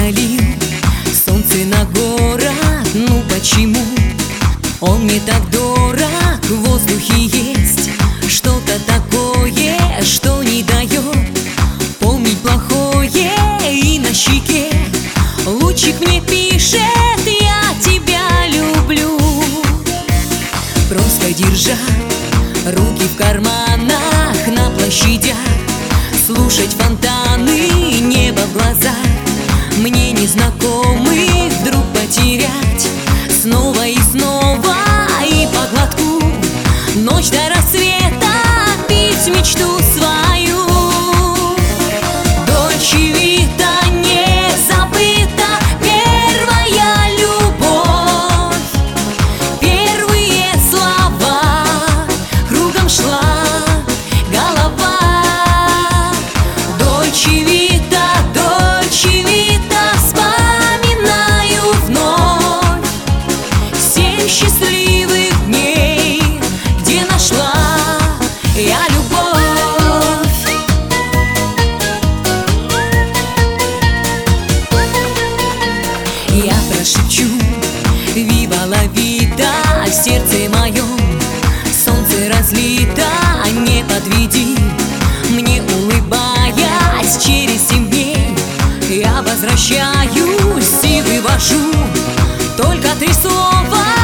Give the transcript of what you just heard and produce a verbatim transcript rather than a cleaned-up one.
залил солнце на город. Ну почему он мне так дорог? В воздухе есть что-то такое, что не дает помнить плохое. И на щеке лучик мне пишет: я тебя люблю. Просто держа руки в карманах, на площадях слушать фонтаны, небо в глазах мне незнакомых вдруг потерять снова и снова. И по глотку ночь до рассвета пить мечту свою. Дольче Вита не забыта первая любовь, первые слова, кругом шла голова. Дольче Вита, Дольче Вита, вспоминаю вновь семь счастливых дней, где нашла я любовь. Я прошепчу вива ла вида в сердце моем, солнце разлито, не подведи. Мне улыбаясь через семь дней, я возвращаюсь и вывожу только три слова.